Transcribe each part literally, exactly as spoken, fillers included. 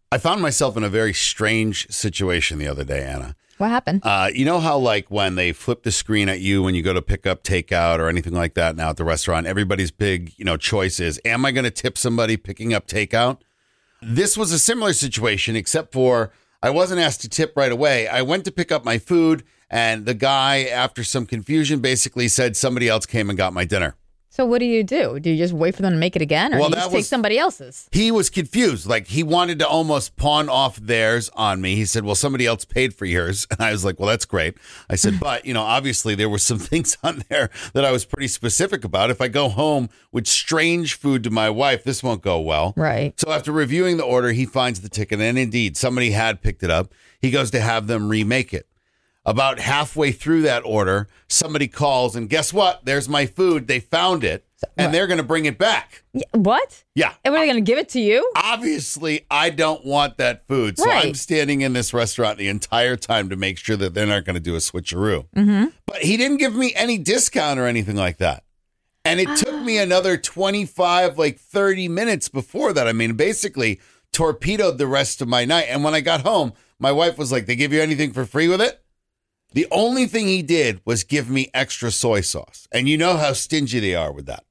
I found myself in a very strange situation the other day, Anna. What happened? Uh, you know how, like, when they flip the screen at you when you go to pick up takeout or anything like that now at the restaurant, everybody's big, you know, choice is, am I going to tip somebody picking up takeout? This was a similar situation, except for I wasn't asked to tip right away. I went to pick up my food, and the guy, after some confusion, basically said somebody else came and got my dinner. So what do you do? Do you just wait for them to make it again, or well, do you just was, take somebody else's? He was confused. Like, he wanted to almost pawn off theirs on me. He said, well, somebody else paid for yours. And I was like, well, that's great. I said, but, you know, obviously there were some things on there that I was pretty specific about. If I go home with strange food to my wife, this won't go well. Right. So after reviewing the order, he finds the ticket. And indeed, somebody had picked it up. He goes to have them remake it. About halfway through that order, somebody calls, and guess what? There's my food. They found it, and what? They're going to bring it back. Yeah, what? Yeah. And what, are they going to give it to you? Obviously, I don't want that food. So right. I'm standing in this restaurant the entire time to make sure that they're not going to do a switcheroo. Mm-hmm. But he didn't give me any discount or anything like that. And it took me another twenty-five, like thirty minutes before that. I mean, basically torpedoed the rest of my night. And when I got home, my wife was like, they give you anything for free with it? The only thing he did was give me extra soy sauce. And you know how stingy they are with that.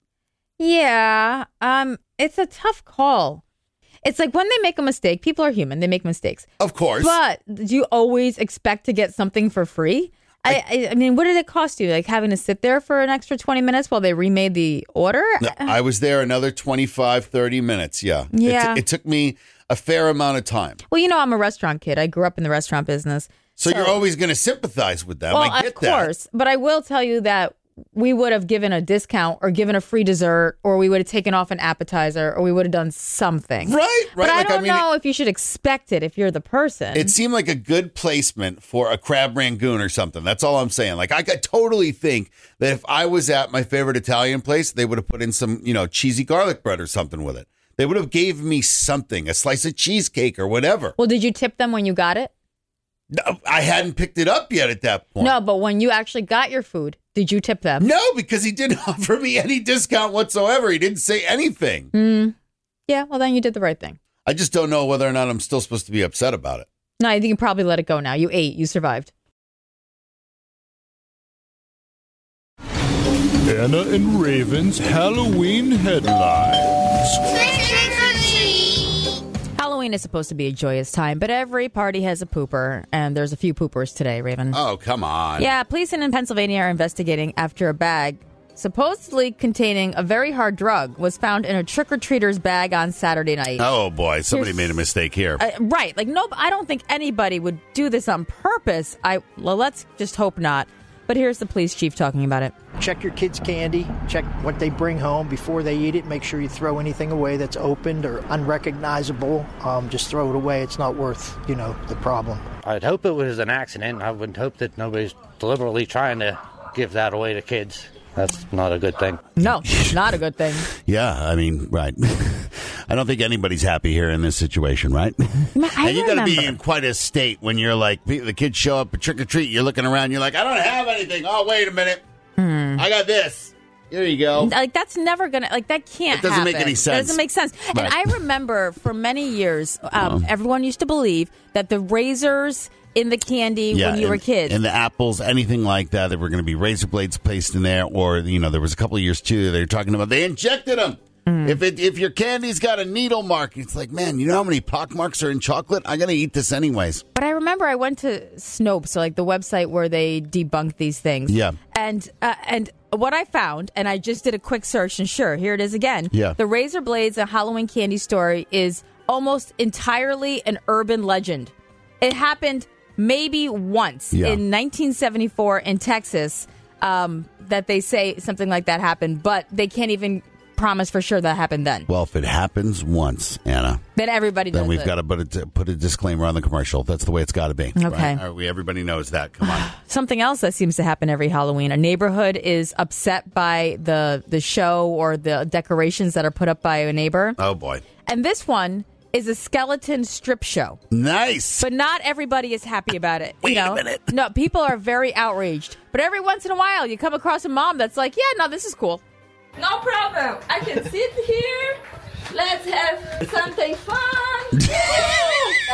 Yeah. Um, it's a tough call. It's like when they make a mistake, people are human. They make mistakes. Of course. But do you always expect to get something for free? I, I, I mean, what did it cost you? Like having to sit there for an extra twenty minutes while they remade the order? No, I was there another twenty-five, thirty minutes. Yeah. Yeah. It, t- it took me a fair amount of time. Well, you know, I'm a restaurant kid. I grew up in the restaurant business. So, so you're always going to sympathize with them. Well, I get of course. that. But I will tell you that we would have given a discount or given a free dessert, or we would have taken off an appetizer, or we would have done something. Right, right. But I like, don't I mean, know if you should expect it if you're the person. It seemed like a good placement for a crab rangoon or something. That's all I'm saying. Like, I could totally think that if I was at my favorite Italian place, they would have put in some, you know, cheesy garlic bread or something with it. They would have gave me something, a slice of cheesecake or whatever. Well, did you tip them when you got it? No, I hadn't picked it up yet at that point. No, but when you actually got your food, did you tip them? No, because he didn't offer me any discount whatsoever. He didn't say anything. Mm. Yeah, well, then you did the right thing. I just don't know whether or not I'm still supposed to be upset about it. No, I think you can probably let it go now. You ate. You survived. Anna and Raven's Halloween headlines. Halloween is supposed to be a joyous time, but every party has a pooper, and there's a few poopers today, Raven. Oh, come on. Yeah, police in Pennsylvania are investigating after a bag supposedly containing a very hard drug was found in a trick-or-treater's bag on Saturday night. Oh, boy. Somebody Here's, made a mistake here. Uh, right. Like, no, I don't think anybody would do this on purpose. I Well, let's just hope not. But here's the police chief talking about it. Check your kids' candy. Check what they bring home before they eat it. Make sure you throw anything away that's opened or unrecognizable. Um, just throw it away. It's not worth, you know, the problem. I'd hope it was an accident. I would hope that nobody's deliberately trying to give that away to kids. That's not a good thing. No, not a good thing. Yeah, I mean, right. I don't think anybody's happy here in this situation, right? I and you got to be in quite a state when you're like, the kids show up at trick or treat, you're looking around, you're like, I don't have anything. Oh, wait a minute. Hmm. I got this. Here you go. Like, that's never going to, like, that can't It doesn't happen. make any sense. It doesn't make sense. Right. And I remember for many years, um, everyone used to believe that the razors in the candy yeah, when you and, were kids. And the apples, anything like that, there were going to be razor blades placed in there. Or, you know, there was a couple of years, too, they were talking about, they injected them. Mm. If it if your candy's got a needle mark, it's like, man, you know how many pock marks are in chocolate? I got to eat this anyways. But I remember I went to Snopes, so like the website where they debunk these things. Yeah. And uh, and what I found, and I just did a quick search, and sure, here it is again. Yeah. The razor blades, a Halloween candy story, is almost entirely an urban legend. It happened maybe once yeah. in nineteen seventy-four in Texas um, that they say something like that happened, but they can't even promise for sure that happened then. Well, if it happens once, Anna, then everybody does then we've it. got to put a, put a disclaimer on the commercial. That's the way it's got to be. Okay. Right? We, everybody knows that. Come on. Something else that seems to happen every Halloween. A neighborhood is upset by the, the show or the decorations that are put up by a neighbor. Oh, boy. And this one is a skeleton strip show. Nice. But not everybody is happy about it. Wait you know? a minute. No, people are very outraged. But every once in a while, you come across a mom that's like, yeah, no, this is cool. No problem. I can sit here. Let's have something fun.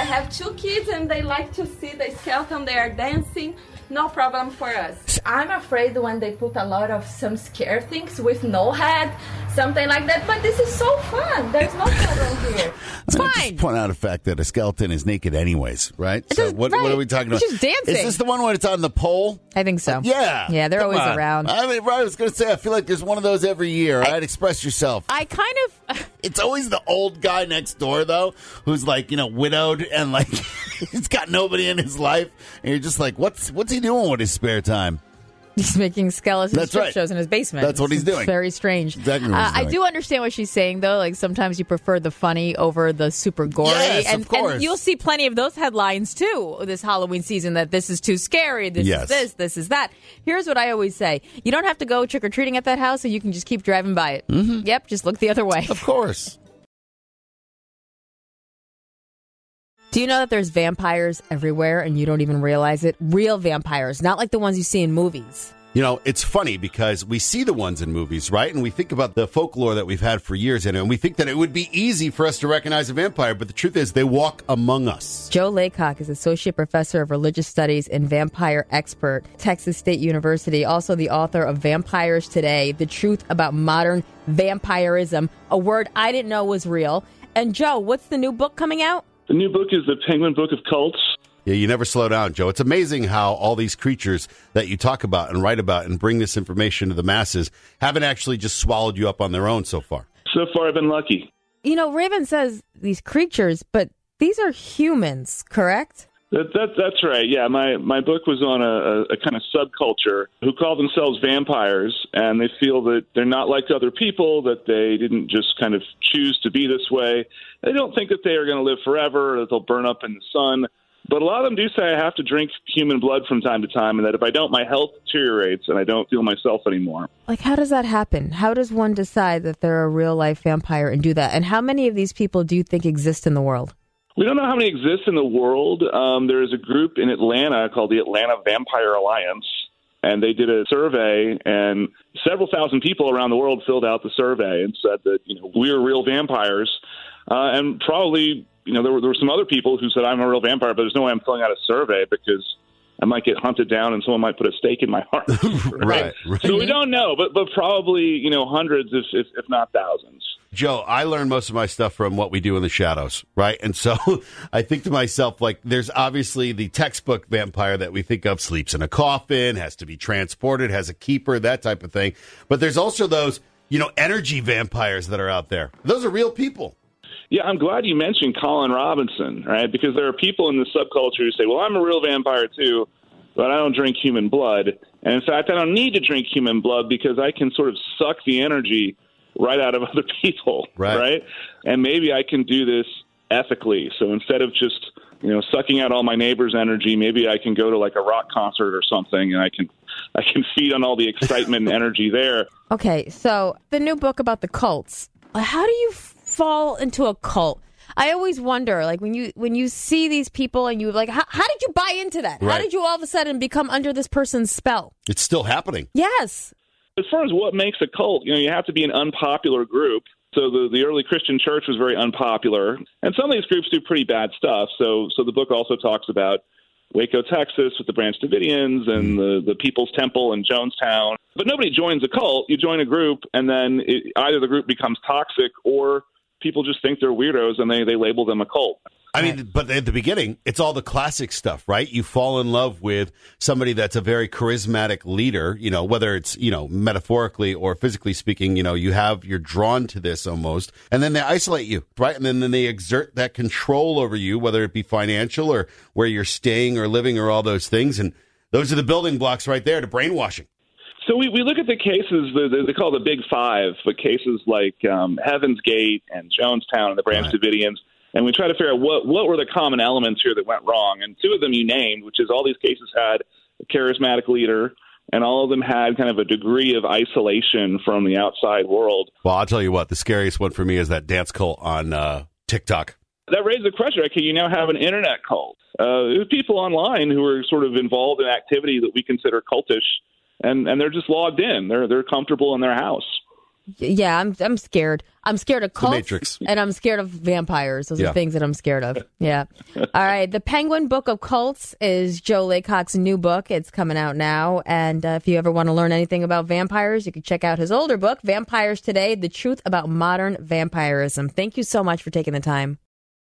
have two kids and they like to see the skeleton. They are dancing. No problem for us. I'm afraid when they put a lot of some scare things with no head, something like that. But this is so fun. There's no problem here. It's I fine. Just point out a fact that a skeleton is naked anyways, right? It's So just- what, right. what are we talking about? It's just dancing. Is this the one where it's on the pole? I think so. Yeah. Yeah, they're Come always on. around. I mean, right, I was going to say, I feel like there's one of those every year. All right, express yourself. I kind of. It's always the old guy next door, though, who's like, you know, widowed and like he's got nobody in his life. And you're just like, what's what's he doing with his spare time? He's making skeleton That's strip right. shows in his basement. That's what he's It's doing. Very strange. Exactly what Uh, he's I doing. do understand what she's saying, though. Like sometimes you prefer the funny over the super gory, Yes, and, of course. and you'll see plenty of those headlines too this Halloween season. That this is too scary. This Yes. is this. This is that. Here's what I always say: you don't have to go trick or treating at that house, and you can just keep driving by it. Mm-hmm. Yep, just look the other way. Of course. Do you know that there's vampires everywhere, and you don't even realize it? Real vampires, not like the ones you see in movies. You know, it's funny because we see the ones in movies, right? And we think about the folklore that we've had for years, and we think that it would be easy for us to recognize a vampire, but the truth is they walk among us. Joe Laycock is Associate Professor of Religious Studies and Vampire Expert, Texas State University, also the author of Vampires Today, The Truth About Modern Vampirism, a word I didn't know was real. And Joe, what's the new book coming out? The new book is the Penguin Book of Cults. Yeah, you never slow down, Joe. It's amazing how all these creatures that you talk about and write about and bring this information to the masses haven't actually just swallowed you up on their own so far. So far, I've been lucky. You know, Raven says these creatures, but these are humans, correct? That, that, that's right. Yeah, my, my book was on a, a, a kind of subculture who call themselves vampires, and they feel that they're not like other people, that they didn't just kind of choose to be this way. They don't think that they are going to live forever, that they'll burn up in the sun. But a lot of them do say I have to drink human blood from time to time, and that if I don't, my health deteriorates and I don't feel myself anymore. Like, how does that happen? How does one decide that they're a real-life vampire and do that? And how many of these people do you think exist in the world? We don't know how many exist in the world. Um, there is a group in Atlanta called the Atlanta Vampire Alliance, and they did a survey, and several thousand people around the world filled out the survey and said that, you know, we're real vampires. Uh, and probably, you know, there were, there were some other people who said I'm a real vampire, but there's no way I'm filling out a survey because I might get hunted down and someone might put a stake in my heart. Right, right. So we don't know, but but probably, you know, hundreds, if if, if not thousands. Joe, I learned most of my stuff from what we do in the shadows, right? And so I think to myself, like, there's obviously the textbook vampire that we think of, sleeps in a coffin, has to be transported, has a keeper, that type of thing. But there's also those, you know, energy vampires that are out there. Those are real people. Yeah, I'm glad you mentioned Colin Robinson, right? Because there are people in the subculture who say, well, I'm a real vampire too, but I don't drink human blood. And in fact, I don't need to drink human blood because I can sort of suck the energy right out of other people, right? right? And maybe I can do this ethically. So instead of just, you know, sucking out all my neighbor's energy, maybe I can go to like a rock concert or something and I can I can feed on all the excitement and energy there. Okay, so the new book about the cults, how do you fall into a cult? I always wonder, like, when you when you see these people and you like, how, how did you buy into that? How Right. did you all of a sudden become under this person's spell? It's still happening. Yes. As far as what makes a cult, you know, you have to be an unpopular group. So the, the early Christian church was very unpopular. And some of these groups do pretty bad stuff. So so the book also talks about Waco, Texas, with the Branch Davidians and the, the People's Temple in Jonestown. But nobody joins a cult. You join a group, and then it, either the group becomes toxic or people just think they're weirdos and they, they label them a cult. I mean, but at the beginning, it's all the classic stuff, right? You fall in love with somebody that's a very charismatic leader, you know, whether it's, you know, metaphorically or physically speaking, you know, you have, you're drawn to this almost, and then they isolate you, right? And then, then they exert that control over you, whether it be financial or where you're staying or living or all those things. And those are the building blocks right there to brainwashing. So we, we look at the cases, the, they call the Big Five, but cases like um, Heaven's Gate and Jonestown and the Branch Right. Davidians, and we try to figure out what, what were the common elements here that went wrong. And two of them you named, which is all these cases had a charismatic leader, and all of them had kind of a degree of isolation from the outside world. Well, I'll tell you what, the scariest one for me is that dance cult on uh, TikTok. That raises the question, right? Can you now have an internet cult? Uh, there's people online who are sort of involved in activity that we consider cultish, and, and they're just logged in. They're they're comfortable in their house. Yeah, I'm I'm scared. I'm scared of cults, The Matrix. and I'm scared of vampires. Those Yeah. are things that I'm scared of. Yeah. All right. The Penguin Book of Cults is Joe Laycock's new book. It's coming out now. And uh, if you ever want to learn anything about vampires, you can check out his older book, Vampires Today, The Truth About Modern Vampirism. Thank you so much for taking the time.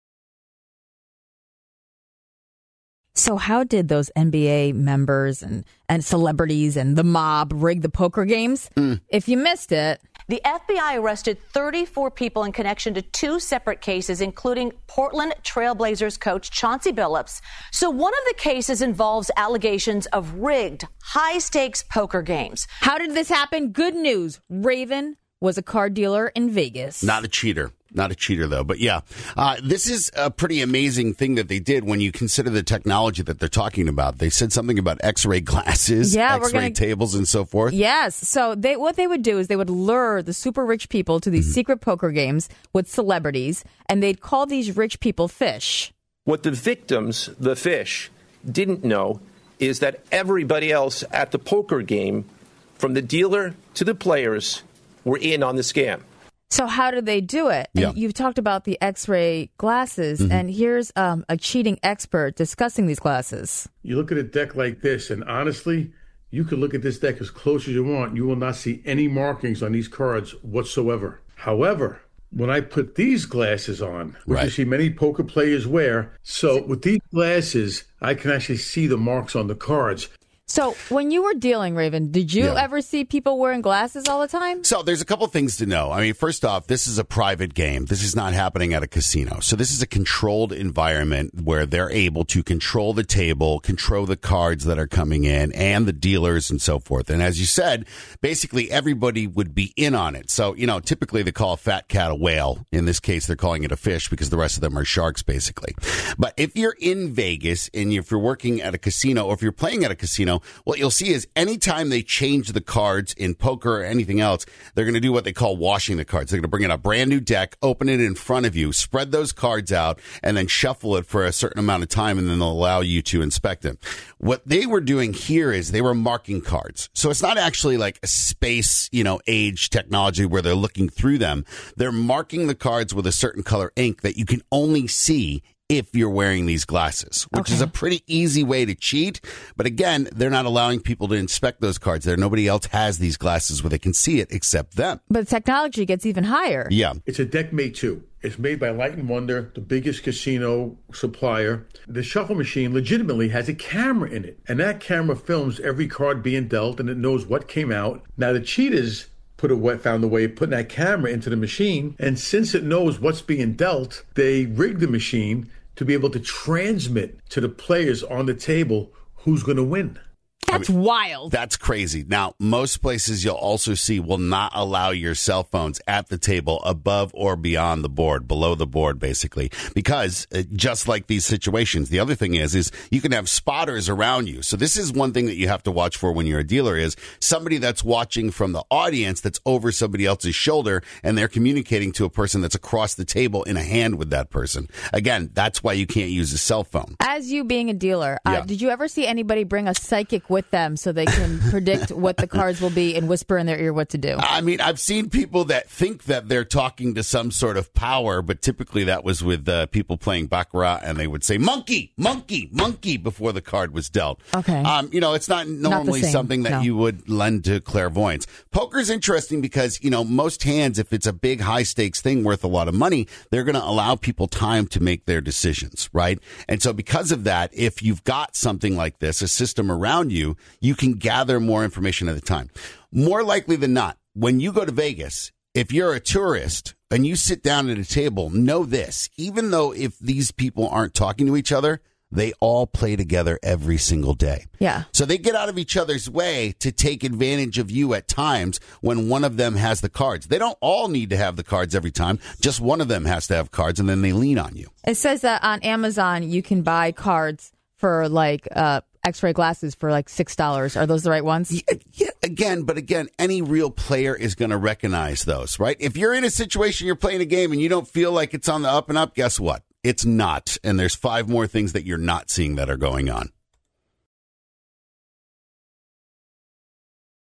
So how did those N B A members and, and celebrities and the mob rig the poker games? Mm. If you missed it. The F B I arrested thirty-four people in connection to two separate cases, including Portland Trailblazers coach Chauncey Billups. So one of the cases involves allegations of rigged, high-stakes poker games. How did this happen? Good news. Raven was a card dealer in Vegas. Not a cheater. Not a cheater, though. But yeah, uh, this is a pretty amazing thing that they did when you consider the technology that they're talking about. They said something about X-ray glasses, yeah, X-ray we're gonna... tables, and so forth. Yes. So they what they would do is they would lure the super rich people to these mm-hmm. secret poker games with celebrities, and they'd call these rich people fish. What the victims, the fish, didn't know is that everybody else at the poker game, from the dealer to the players, were in on the scam. So how did they do it? Yeah. And you've talked about the X-ray glasses, mm-hmm. and here's um, a cheating expert discussing these glasses. You look at a deck like this, and honestly, you could look at this deck as close as you want. You will not see any markings on these cards whatsoever. However, when I put these glasses on, which right. you see many poker players wear, so with these glasses, I can actually see the marks on the cards. So when you were dealing, Raven, did you yeah. ever see people wearing glasses all the time? So there's a couple things to know. I mean, first off, this is a private game. This is not happening at a casino. So this is a controlled environment where they're able to control the table, control the cards that are coming in, and the dealers and so forth. And as you said, basically everybody would be in on it. So, you know, typically they call a fat cat a whale. In this case, they're calling it a fish because the rest of them are sharks, basically. But if you're in Vegas and if you're working at a casino or if you're playing at a casino, what you'll see is anytime they change the cards in poker or anything else, they're going to do what they call washing the cards. They're going to bring in a brand new deck, open it in front of you, spread those cards out, and then shuffle it for a certain amount of time, and then they'll allow you to inspect them. What they were doing here is they were marking cards. So it's not actually like a space, you know, age technology where they're looking through them. They're marking the cards with a certain color ink that you can only see if you're wearing these glasses, which okay. is a pretty easy way to cheat. But again, they're not allowing people to inspect those cards there. Nobody else has these glasses where they can see it except them. But technology gets even higher. Yeah. It's a deck made too. It's made by Light and Wonder, the biggest casino supplier. The shuffle machine legitimately has a camera in it, and that camera films every card being dealt, and it knows what came out. Now, the cheaters put a found a way of putting that camera into the machine, and since it knows what's being dealt, they rigged the machine to be able to transmit to the players on the table who's going to win. That's I mean, wild. That's crazy. Now, most places you'll also see will not allow your cell phones at the table above or beyond the board, below the board, basically, because uh, just like these situations, the other thing is, is you can have spotters around you. So this is one thing that you have to watch for when you're a dealer is somebody that's watching from the audience that's over somebody else's shoulder, and they're communicating to a person that's across the table in a hand with that person. Again, that's why you can't use a cell phone. As you being a dealer, uh, yeah. did you ever see anybody bring a psychic with them so they can predict what the cards will be and whisper in their ear what to do? I mean, I've seen people that think that they're talking to some sort of power, but typically that was with uh, people playing Baccarat, and they would say, monkey, monkey, monkey, before the card was dealt. Okay. Um, you know, it's not normally not something that no. you would lend to clairvoyance. Poker's interesting because, you know, most hands, if it's a big high-stakes thing worth a lot of money, they're going to allow people time to make their decisions, right? And so because of that, if you've got something like this, a system around you, you can gather more information at the time. More likely than not, when you go to Vegas, if you're a tourist and you sit down at a table, know this, even though if these people aren't talking to each other, they all play together every single day. Yeah. So they get out of each other's way to take advantage of you at times when one of them has the cards. They don't all need to have the cards every time. Just one of them has to have cards, and then they lean on you. It says that on Amazon you can buy cards for like uh, X-ray glasses for like six dollars. Are those the right ones? Yeah, yeah, again, but again, any real player is going to recognize those, right? If you're in a situation, you're playing a game, and you don't feel like it's on the up and up, guess what? It's not. And there's five more things that you're not seeing that are going on.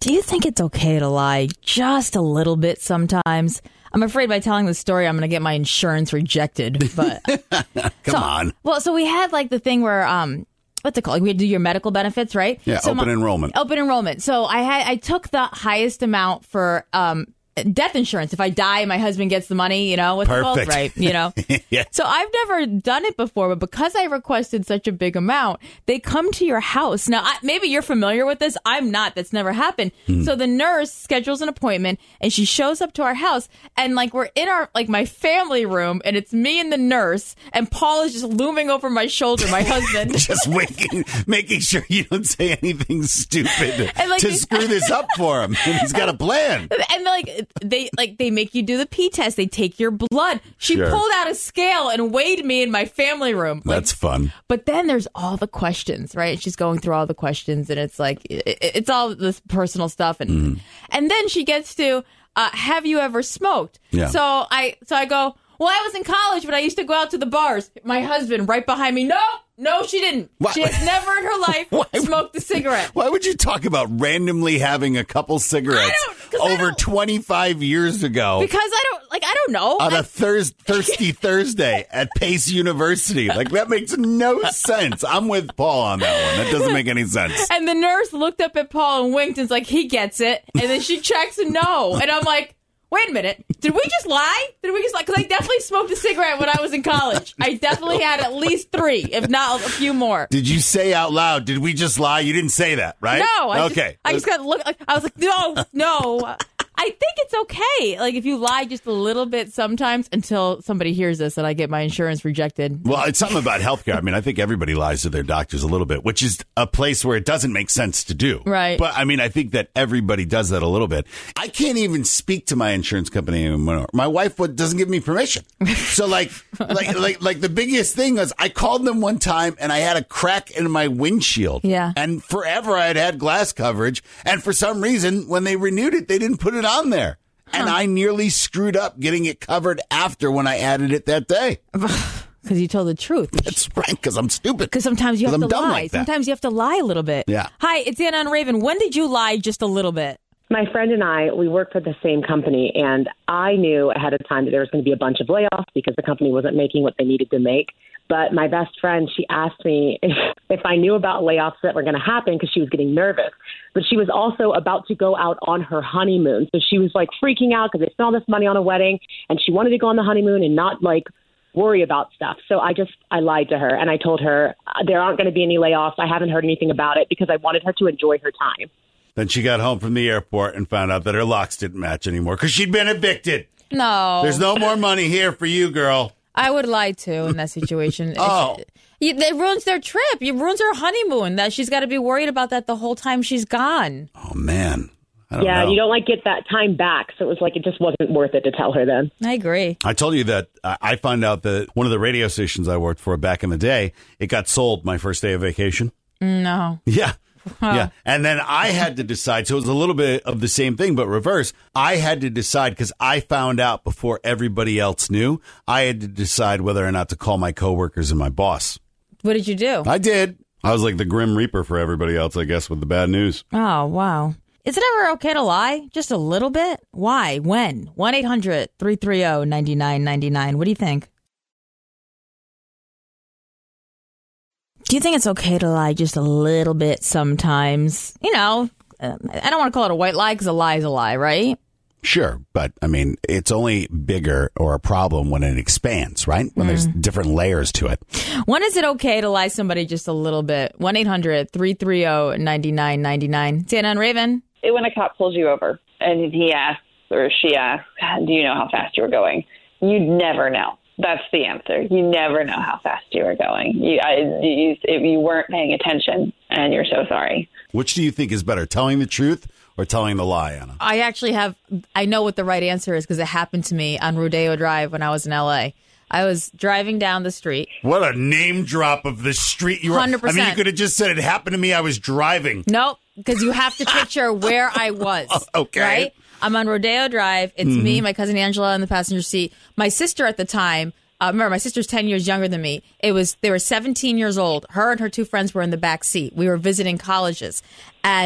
Do you think it's okay to lie just a little bit sometimes? I'm afraid by telling the story, I'm going to get my insurance rejected. But Come so, on. Well, so we had like the thing where, um, what's it called? Like we had to do your medical benefits, right? Yeah, so open my, enrollment. Open enrollment. So I had I took the highest amount for um, death insurance. If I die, my husband gets the money, you know, what's it called? Perfect. Right, you know. Yeah. So I've never done it before, but because I requested such a big amount, they come to your house. Now, I, maybe you're familiar with this. I'm not. That's never happened. Hmm. So the nurse schedules an appointment, and she shows up to our house, and like we're in our like my family room, and it's me and the nurse, and Paul is just looming over my shoulder, my husband, just waking, making sure you don't say anything stupid And, like, to they- screw this up for him. And he's got a plan. And like they like they make you do the pee test. They take your blood. She Sure. pulled out a scale and weighed me in my family room. Like, That's fun. but then there's all the questions, right? She's going through all the questions, and it's like it, it's all this personal stuff, and Mm-hmm. and then she gets to uh, have you ever smoked? Yeah. So I so I go. Well, I was in college, but I used to go out to the bars. My husband right behind me. No, no, she didn't. Why- She has never in her life Why- smoked a cigarette. Why would you talk about randomly having a couple cigarettes I don't- 'cause I over don't- twenty-five years ago Because I don't like I don't know. on I- a thurs- thirsty Thursday at Pace University? Like, that makes no sense. I'm with Paul on that one. That doesn't make any sense. And the nurse looked up at Paul and winked and was like, he gets it. And then she checks a no. And I'm like, wait a minute. Did we just lie? Did we just lie? Because I definitely smoked a cigarette when I was in college. I definitely had at least three, if not a few more. Did you say out loud, did we just lie? You didn't say that, right? No. I okay. Just, I just got to look. I was like, no, no. I think it's okay. Like, if you lie just a little bit sometimes until somebody hears this and I get my insurance rejected. Well, it's something about healthcare. I mean, I think everybody lies to their doctors a little bit, which is a place where it doesn't make sense to do. Right. But I mean, I think that everybody does that a little bit. I can't even speak to my insurance company anymore. My wife would- doesn't give me permission. So like, like, like, like the biggest thing was I called them one time and I had a crack in my windshield. Yeah. And forever I had had glass coverage. And for some reason, when they renewed it, they didn't put it on there. And I nearly screwed up getting it covered after when I added it that day. Because you told the truth. That's right, because I'm stupid. Because sometimes you have 'Cause to I'm dumb lie. like that. Sometimes you have to lie a little bit. Yeah. Hi, it's Anna and Raven. When did you lie just a little bit? My friend and I, we work for the same company, and I knew ahead of time that there was going to be a bunch of layoffs because the company wasn't making what they needed to make. But my best friend, she asked me if, if I knew about layoffs that were going to happen because she was getting nervous. But she was also about to go out on her honeymoon. So she was like freaking out because they spent all this money on a wedding, and she wanted to go on the honeymoon and not like worry about stuff. So I just, I lied to her, and I told her uh, there aren't going to be any layoffs. I haven't heard anything about it because I wanted her to enjoy her time. Then she got home from the airport and found out that her locks didn't match anymore because she'd been evicted. No. There's no more money here for you, girl. I would lie too in that situation. Oh. If- you, it ruins their trip. It ruins her honeymoon. That she's got to be worried about that the whole time she's gone. Oh, man. I don't Yeah, know. you don't like get that time back. So it was like, it just wasn't worth it to tell her then. I agree. I told you that uh, I found out that one of the radio stations I worked for back in the day, it got sold my first day of vacation. No. Yeah. Yeah. And then I had to decide. So it was a little bit of the same thing, but reverse. I had to decide because I found out before everybody else knew. I had to decide whether or not to call my coworkers and my boss. What did you do? I did. I was like the Grim Reaper for everybody else, I guess, with the bad news. Oh, wow. Is it ever okay to lie? Just a little bit? Why? When? one eight hundred three three zero nine nine nine nine. What do you think? Do you think it's okay to lie just a little bit sometimes? You know, uh, I don't want to call it a white lie because a lie is a lie, right? Sure, but I mean, it's only bigger or a problem when it expands, right? When there's different layers to it. When is it okay to lie somebody just a little bit? one eight hundred three three zero nine nine nine nine. Dana and Raven? When a cop pulls you over and he asks or she asks, do you know how fast you were going? You never know. That's the answer. You never know how fast you were going. You, I, you, if you weren't paying attention, and you're so sorry. Which do you think is better, telling the truth or telling the lie, Anna? I actually have, I know what the right answer is because it happened to me on Rodeo Drive when I was in L A. I was driving down the street. What a name drop of the street you were. one hundred percent. I mean, you could have just said it happened to me. I was driving. Nope, because you have to picture where I was. Okay. Right? I'm on Rodeo Drive. It's Mhm. me, my cousin Angela in the passenger seat. My sister at the time, uh, remember, my sister's ten years younger than me. It was, they were seventeen years old. Her and her two friends were in the back seat. We were visiting colleges. And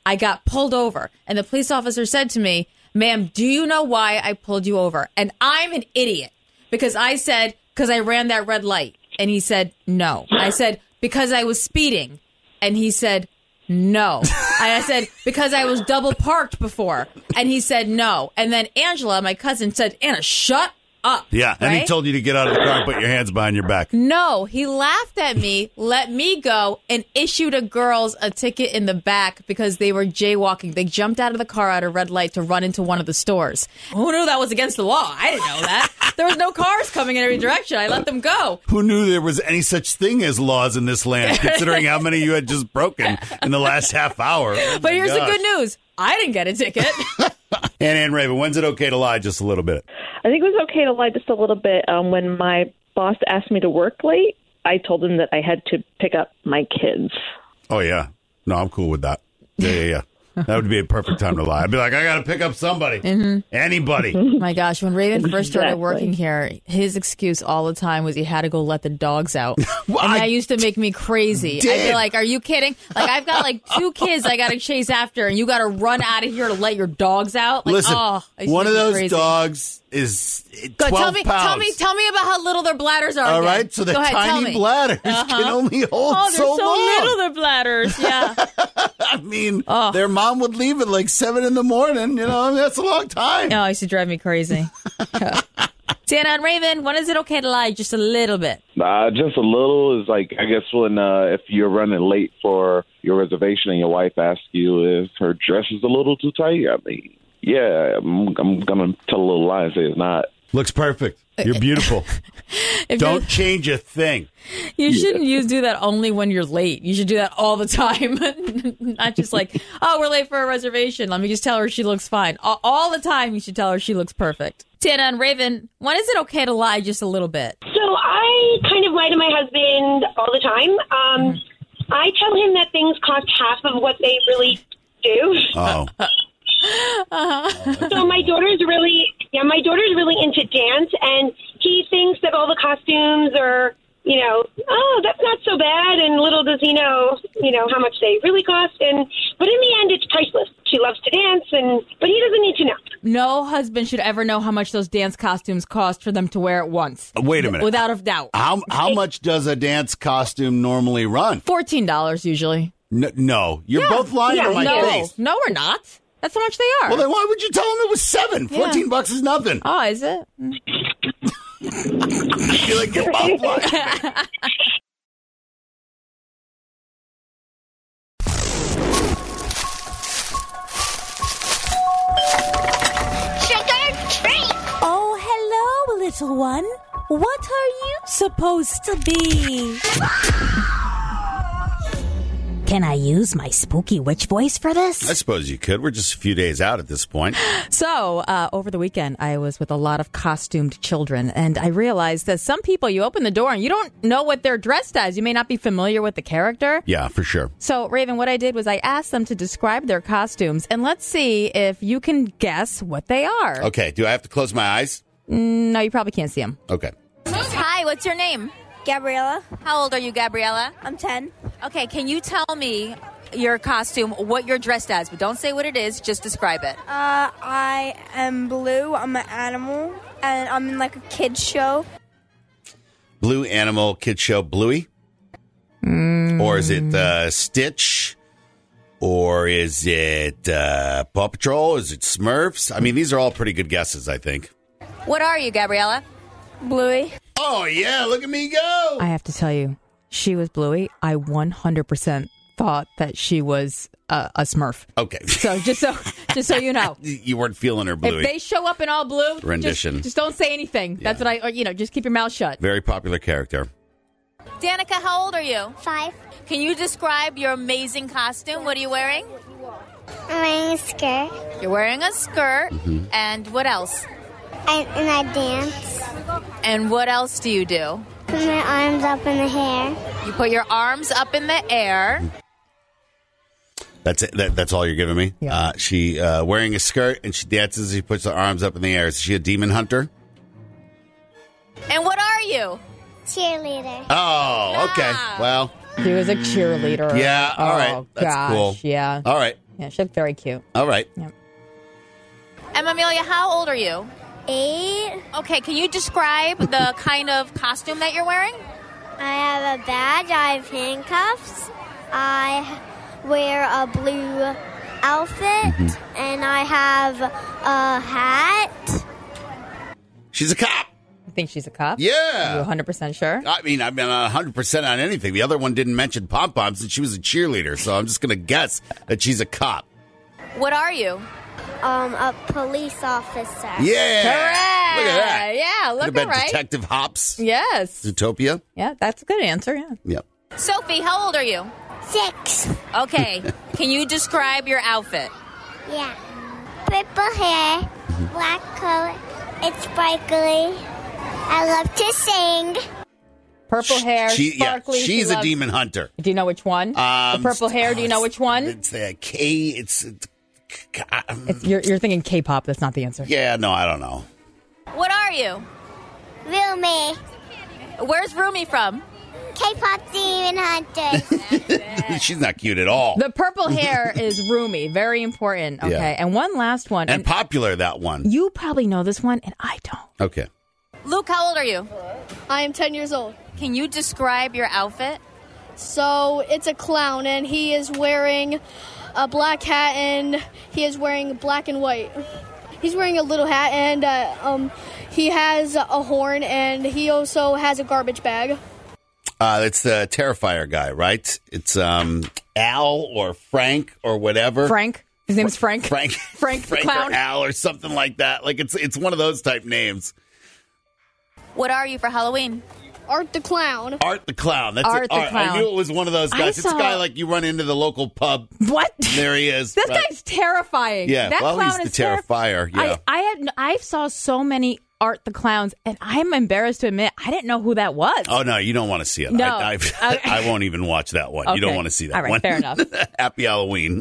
I got pulled over. And the police officer said to me, ma'am, do you know why I pulled you over? And I'm an idiot because I said, because I ran that red light. And he said, no. I said, because I was speeding. And he said, no. And I said, because I was double parked before. And he said, no. And then Angela, my cousin, said, Anna, shut up. Yeah, and right? he told you to get out of the car and put your hands behind your back. No, he laughed at me, let me go, and issued a girls a ticket in the back because they were jaywalking. They jumped out of the car at a red light to run into one of the stores. Who knew that was against the law? I didn't know that. There was no cars coming in every direction. I let them go. Who knew there was any such thing as laws in this land, considering how many you had just broken in the last half hour? Oh but here's gosh. the good news. I didn't get a ticket. And Ann Raven, when's it okay to lie just a little bit? I think it was okay to lie just a little bit. Um, when my boss asked me to work late, I told him that I had to pick up my kids. Oh, yeah. No, I'm cool with that. Yeah, yeah, yeah. That would be a perfect time to lie. I'd be like, I got to pick up somebody. Mm-hmm. Anybody. My gosh, when Raven first started Exactly. working here, his excuse all the time was he had to go let the dogs out. Well, and I that used to make me crazy. did. I'd be like, are you kidding? Like, I've got like two kids I got to chase after, and you got to run out of here to let your dogs out? Like, Listen, oh, it used to one of make me those crazy. dogs is Go, twelve tell me, pounds. tell me, tell me about how little their bladders are. All again. right, so the Go ahead, tell tiny me. bladders Uh-huh. can only hold Oh, they're so, so long. little, their bladders. Yeah. I mean, Oh. their mom would leave at like seven in the morning. You know, I mean, that's a long time. Oh, it used to drive me crazy. Santa and Raven, when is it okay to lie just a little bit? Uh, just a little is like, I guess when uh, if you're running late for your reservation and your wife asks you if her dress is a little too tight, I mean, yeah, I'm, I'm going to tell a little lie and say it's not. Looks perfect. You're beautiful. If Don't you're- change a thing. You shouldn't use do that only when you're late. You should do that all the time. Not just like, oh, we're late for a reservation. Let me just tell her she looks fine. All, all the time you should tell her she looks perfect. Tana and Raven, when is it okay to lie just a little bit? So I kind of lie to my husband all the time. Um, I tell him that things cost half of what they really do. Oh. Uh-huh. So my daughter's really, yeah, my daughter's really into dance, and he thinks that all the costumes are, you know, oh, that's not so bad, and little does he know, you know, how much they really cost, and but in the end, it's priceless. She loves to dance, and but he doesn't need to know. No husband should ever know how much those dance costumes cost for them to wear it once. Wait a minute. Without a doubt. How how much does a dance costume normally run? fourteen dollars usually. No, no. you're Yeah. both lying Yeah, to my no. face. No, we're not. That's how much they are. Well, then why would you tell him it was seven? Yeah. Fourteen bucks is nothing. Oh, is it? I feel like you're both lying. Oh, hello, little one. What are you supposed to be? Can I use my spooky witch voice for this? I suppose you could. We're just a few days out at this point. So, uh, over the weekend, I was with a lot of costumed children, and I realized that some people, you open the door and you don't know what they're dressed as. You may not be familiar with the character. Yeah, for sure. So, Raven, what I did was I asked them to describe their costumes, and let's see if you can guess what they are. Okay, do I have to close my eyes? Mm, no, you probably can't see them. Okay. Hi, what's your name? Gabriella. How old are you, Gabriella? I'm ten. Okay, can you tell me your costume, what you're dressed as? But don't say what it is, just describe it. Uh, I am blue. I'm an animal, and I'm in like a kids show. Blue Animal Kid Show Bluey? Mm. Or is it uh, Stitch? Or is it uh, Paw Patrol? Is it Smurfs? I mean, these are all pretty good guesses, I think. What are you, Gabriella? Bluey. Oh, yeah, look at me go. I have to tell you, she was Bluey. I one hundred percent thought that she was uh, a Smurf. Okay. So just so just so you know. You weren't feeling her, Bluey. If they show up in all blue, Rendition. Just, just don't say anything. That's what I, or, you know, just keep your mouth shut. Very popular character. Danica, how old are you? Five. Can you describe your amazing costume? What are you wearing? I'm wearing a skirt. You're wearing a skirt. Mm-hmm. And what else? I, and I dance. And what else do you do? Put my arms up in the hair. You put your arms up in the air. That's it. That, that's all you're giving me? Yeah. Uh, she uh, wearing a skirt, and she dances. She puts her arms up in the air. Is she a demon hunter? And what are you? Cheerleader. Oh, okay. Ah. Well, She was a cheerleader. yeah, all right. Oh, That's gosh, cool. Yeah. All right. Yeah, she looked very cute. All right. Yep. Emma Amelia, how old are you? Eight. Okay, can you describe the kind of costume that you're wearing? I have a badge. I have handcuffs. I wear a blue outfit, Mm-hmm. and I have a hat. She's a cop. You think she's a cop? Yeah. Are you one hundred percent sure? I mean, I'm not one hundred percent on anything. The other one didn't mention pom-poms, and she was a cheerleader, so I'm just going to guess that she's a cop. What are you? Um, a police officer. Yeah. Correct. Look at that. Yeah, Could look have been right. Detective Hops. Yes. Zootopia. Yeah, that's a good answer, yeah. Yep. Sophie, how old are you? Six. Okay, can you describe your outfit? Yeah. Purple hair, black coat. It's sparkly. I love to sing. Purple hair, She, yeah, sparkly. she she's a loves- demon hunter. Do you know which one? Um, the purple hair, do you know which one? It's the K. It's, it's It's, you're, you're thinking K-pop. That's not the answer. yeah. No, I don't know. What are you? Rumi. Where's Rumi from? K-pop demon hunter. She's not cute at all. The purple hair is Rumi. Very important. Okay. Yeah. And one last one. And popular, that one. You probably know this one, and I don't. Okay. Luke, how old are you? I am ten years old. Can you describe your outfit? So it's a clown, and he is wearing a black hat, and he is wearing black and white. He's wearing a little hat, and uh, um, he has a horn, and he also has a garbage bag. Uh, it's the Terrifier guy, right? It's um, Al or Frank or whatever. Frank. His name's Frank. Frank. Frank the Frank clown. or Al or something like that. Like it's it's one of those type names. What are you for Halloween? Art the Clown. Art the Clown. That's Art it. the Art. I Clown. knew it was one of those I guys. It's a saw- guy like you run into the local pub. What? There he is. This Right. guy's terrifying. Yeah, that well, clown he's the is terri- Terrifier. Yeah. I, I had I saw so many Art the Clowns, and I'm embarrassed to admit I didn't know who that was. Oh no, you don't want to see it. No. I, I, Okay. I won't even watch that one. You don't Okay. want to see that All right, one. fair enough. Happy Halloween.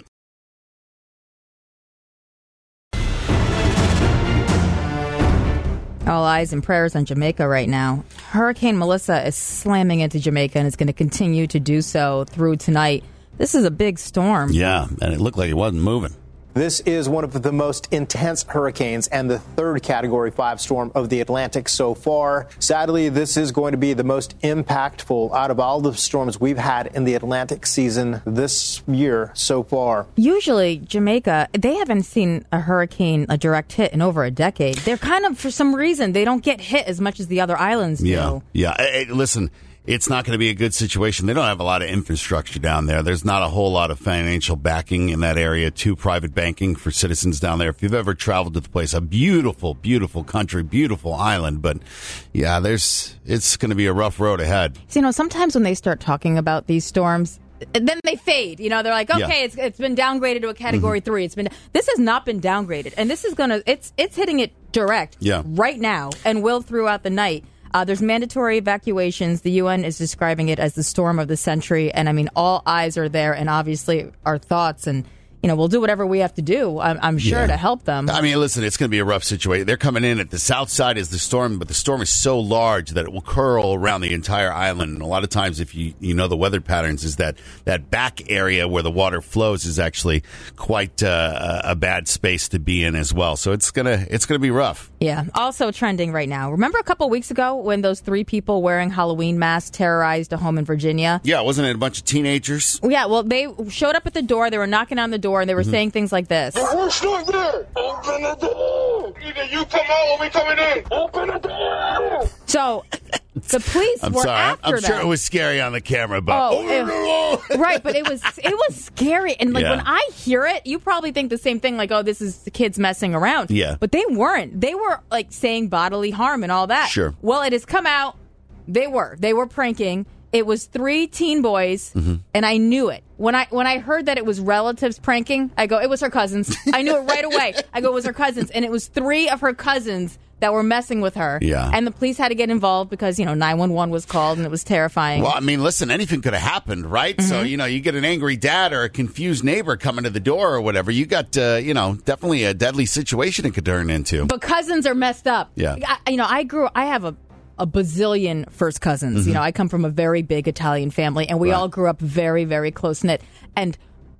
All eyes and prayers on Jamaica right now. Hurricane Melissa is slamming into Jamaica and is going to continue to do so through tonight. This is a big storm. Yeah, and it looked like it wasn't moving. This is one of the most intense hurricanes and the third Category five storm of the Atlantic so far. Sadly, this is going to be the most impactful out of all the storms we've had in the Atlantic season this year so far. Usually, Jamaica, they haven't seen a hurricane, a direct hit, in over a decade. They're kind of, for some reason, they don't get hit as much as the other islands do. Yeah, yeah. Hey, hey, listen, it's not going to be a good situation. They don't have a lot of infrastructure down there. There's not a whole lot of financial backing in that area to private banking for citizens down there. If you've ever traveled to the place, a beautiful, beautiful country, beautiful island. But yeah, there's it's going to be a rough road ahead. So, you know, sometimes when they start talking about these storms, then they fade. You know, they're like, okay, Yeah. it's it's been downgraded to a Category Mhm. three. It's been this has not been downgraded, and this is gonna it's it's hitting it direct Yeah. right now and will throughout the night. Uh, there's mandatory evacuations. The U N is describing it as the storm of the century, and I mean, all eyes are there, and obviously our thoughts, and you know, we'll do whatever we have to do. I'm, I'm sure Yeah. to help them. I mean, listen, it's going to be a rough situation. They're coming in at the south side is the storm, but the storm is so large that it will curl around the entire island. And a lot of times, if you you know the weather patterns, is that that back area where the water flows is actually quite uh, a bad space to be in as well. So it's gonna it's gonna be rough. Yeah. Also trending right now. Remember a couple weeks ago when those three people wearing Halloween masks terrorized a home in Virginia? Yeah, wasn't it a bunch of teenagers? Yeah, well, they showed up at the door. They were knocking on the door, and they were Mhm. saying things like this. Who's not there? Open the door! Either you come out or we coming in! Open the door! So the police I'm were sorry. I'm, after I'm them. sure it was scary on the camera, but Oh, it- right, but it was it was scary, and like Yeah. when I hear it, you probably think the same thing, like, oh, this is the kids messing around. Yeah. But they weren't. They were like saying bodily harm and all that. Sure. Well, it has come out. They were. They were pranking. It was three teen boys, Mm-hmm. and I knew it when I when I heard that it was relatives pranking. I go, it was her cousins. I knew it right away. I go, it was her cousins, and it was three of her cousins that were messing with her. Yeah. And the police had to get involved because you know nine one one was called, and it was terrifying. Well, I mean, listen, anything could have happened, right? So, Mm-hmm. you know, you get an angry dad or a confused neighbor coming to the door or whatever. You got, uh, you know, definitely a deadly situation it could turn into. But cousins are messed up. Yeah. I, you know, I grew. I have a a bazillion first cousins. Mhm. You know, I come from a very big Italian family, and we Right. all grew up very, very close knit. And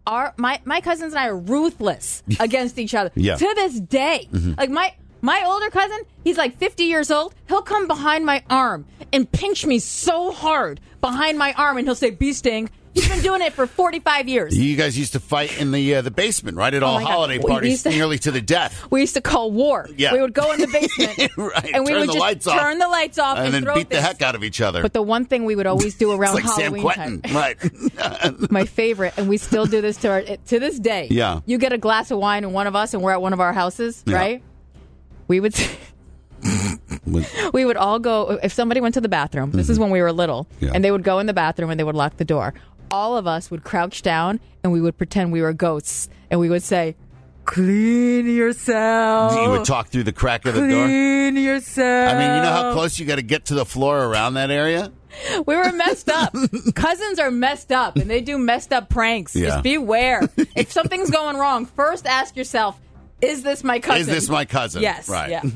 our my, my cousins and I are ruthless against each other. Yeah. To this day. Mhm. Like my my older cousin, he's like fifty years old. He'll come behind my arm and pinch me so hard behind my arm, and he'll say, "Bee sting." He's been doing it for forty-five years. You guys used to fight in the uh, the basement, right? At Oh all my God. holiday We parties, used to- nearly to the death. We used to call war. Yeah. We would go in the basement Right, and we turn would the just lights off. turn the lights off and, And then throw beat the things. heck out of each other. But the one thing we would always do around It's like Sam Halloween Quentin, time, right? my favorite, and we still do this to our to this day. Yeah. You get a glass of wine in one of us, and we're at one of our houses, Yeah. right? We would we would all go if somebody went to the bathroom. This is when we were little, Yeah. and they would go in the bathroom and they would lock the door. All of us would crouch down and we would pretend we were ghosts, and we would say, "Clean yourself." You would talk through the crack of the door. Clean yourself. I mean, you know how close you got to get to the floor around that area? We were messed up. Cousins are messed up, and they do messed up pranks. Yeah. Just beware. If something's going wrong, first ask yourself, is this my cousin? Is this my cousin? Yes. Right. Yeah.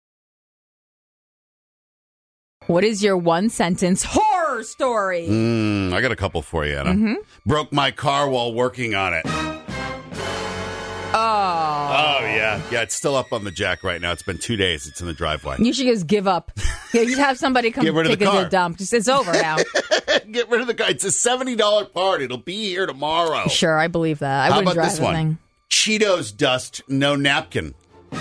What is your one-sentence horror story? Mm, I got a couple for you, Anna. Mhm. Broke my car while working on it. Oh. Oh, yeah. Yeah, it's still up on the jack right now. It's been two days. It's in the driveway. You should just give up. Yeah, you have somebody come Get rid of take the it to car. the dump. Just, it's over now. Get rid of the car. It's a seventy dollars part. It'll be here tomorrow. Sure, I believe that. I How wouldn't about drive this the one? thing. Cheetos dust, no napkin.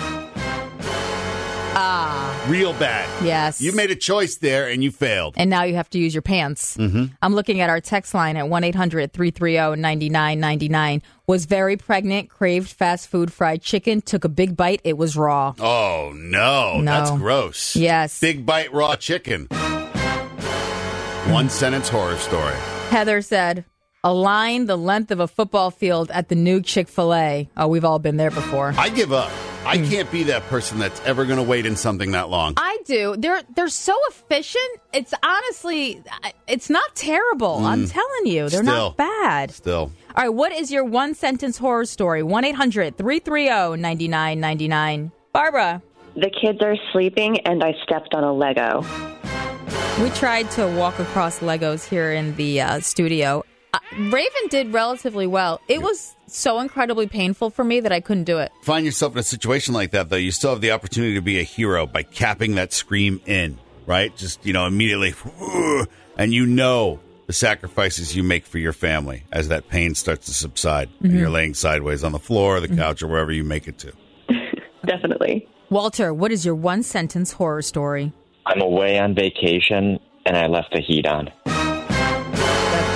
Ah. Real bad. Yes. You made a choice there, and you failed. And now you have to use your pants. Mm-hmm. I'm looking at our text line at one eight hundred three three zero nine nine nine nine. Was very pregnant, craved fast food fried chicken, took a big bite. It was raw. Oh, no. No. That's gross. Yes. Big bite raw chicken. One sentence horror story. Heather said, a line the length of a football field at the new Chick-fil-A. Oh, we've all been there before. I give up. I can't be that person that's ever going to wait in something that long. I do. They're they're so efficient. It's honestly, it's not terrible. I'm Mm. telling you, they're Still. not bad. Still. All right, what is your one sentence horror story? one eight hundred three three zero nine nine nine nine. Barbara. The kids are sleeping and I stepped on a Lego. We tried to walk across Legos here in the uh, studio. Uh, Raven did relatively well. It was so incredibly painful for me that I couldn't do it. Find yourself in a situation like that, though, you still have the opportunity to be a hero by capping that scream in, right? Just, you know, immediately, and you know the sacrifices you make for your family as that pain starts to subside. Mhm. And you're laying sideways on the floor, or the couch, or wherever you make it to. Definitely. Walter, what is your one sentence horror story? I'm away on vacation and I left the heat on. That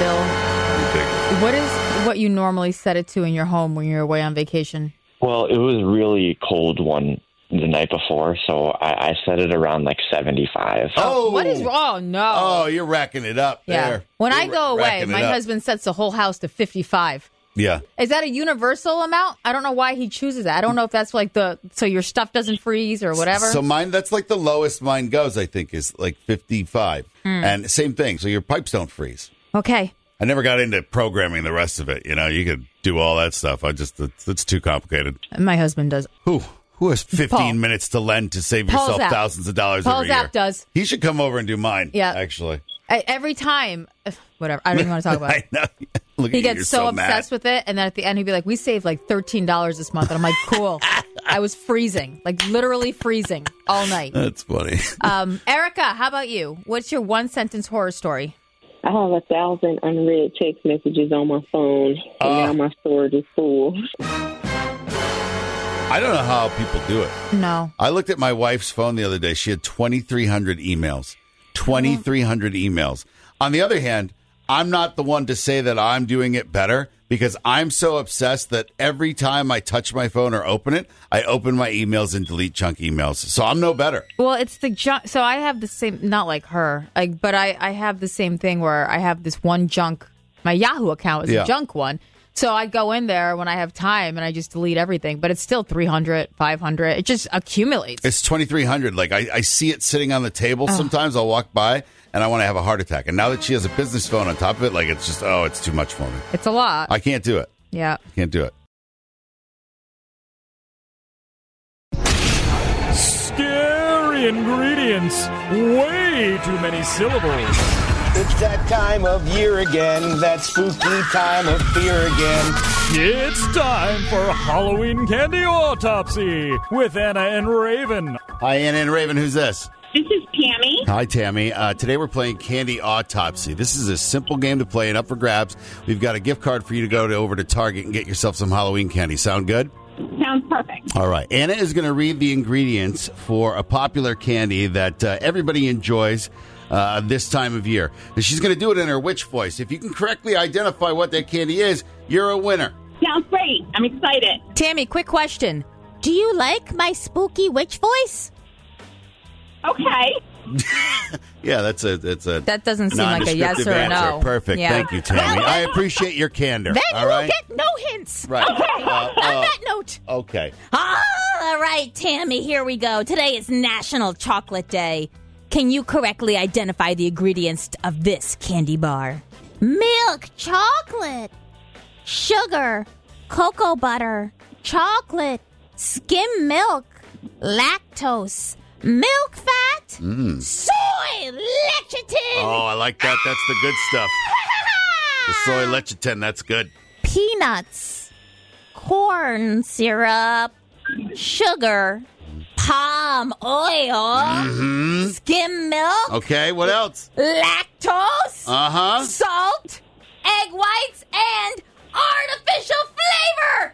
Bill. What is what you normally set it to in your home when you're away on vacation? Well, it was really cold one the night before, so I, I set it around like seventy-five. Oh, What is wrong? Oh, no. Oh, you're racking it up yeah. there. When I You're go away, racking it my up. husband sets the whole house to fifty-five. Yeah. Is that a universal amount? I don't know why he chooses that. I don't know if that's like the so your stuff doesn't freeze or whatever. So mine, that's like the lowest mine goes, I think, is like fifty-five. Hmm. And same thing. So your pipes don't freeze. Okay. I never got into programming the rest of it. You know, you could do all that stuff. I just, it's, it's too complicated. My husband does. Who? Who has fifteen Paul. minutes to lend to save Paul's yourself app. thousands of dollars Paul's every year? app does. He should come over and do mine. Yeah. Actually. I, every time, whatever. I don't even want to talk about it. I know. Look He at you, gets you're so, mad. obsessed with it, and then at the end he'd be like, "We saved like thirteen dollars this month," and I'm like, "Cool." I was freezing, like literally freezing all night. That's funny. Um, Erica, how about you? What's your one sentence horror story? I have a thousand unread text messages on my phone, and Oh. now my storage is full. I don't know how people do it. No. I looked at my wife's phone the other day. She had twenty-three hundred emails. twenty-three hundred emails. On the other hand, I'm not the one to say that I'm doing it better because I'm so obsessed that every time I touch my phone or open it, I open my emails and delete junk emails. So I'm no better. Well, it's the junk. So I have the same, not like her, like, but I, I have the same thing where I have this one junk. My Yahoo account is Yeah. a junk one. So I go in there when I have time and I just delete everything, but it's still three hundred, five hundred. It just accumulates. It's twenty-three hundred. Like I, I see it sitting on the table. Ugh. Sometimes I'll walk by and I want to have a heart attack. And now that she has a business phone on top of it, like it's just, oh, it's too much for me. It's a lot. I can't do it. Yeah. Can't do it. Scary ingredients. Way too many syllables. It's that time of year again, that spooky time of fear again. It's time for Halloween Candy Autopsy with Anna and Raven. Hi, Anna and Raven. Who's this? This is Tammy. Hi, Tammy. Uh, today we're playing Candy Autopsy. This is a simple game to play and up for grabs. We've got a gift card for you to go to, over to Target and get yourself some Halloween candy. Sound good? Sounds perfect. All right. Anna is going to read the ingredients for a popular candy that uh, everybody enjoys uh, this time of year. And she's going to do it in her witch voice. If you can correctly identify what that candy is, you're a winner. Sounds great. I'm excited. Tammy, quick question. Do you like my spooky witch voice? Okay. Yeah, that's a that's a That doesn't seem like a yes or a answer. no. Perfect. Yeah. Thank you, Tammy. I appreciate your candor. Then all you right? will get no hints. Right. Okay. Uh, On uh, that note. Okay. All right, Tammy, here we go. Today is National Chocolate Day. Can you correctly identify the ingredients of this candy bar? Milk, chocolate, sugar, cocoa butter, chocolate, skim milk, lactose, milk fat, Mm. soy lecithin, Oh, I like that. That's the good stuff. The soy lecithin, that's good. peanuts, corn syrup, sugar, palm oil, Mm-hmm. skim milk, Okay, what else? lactose, Uh-huh. salt, egg whites, and artificial flavor.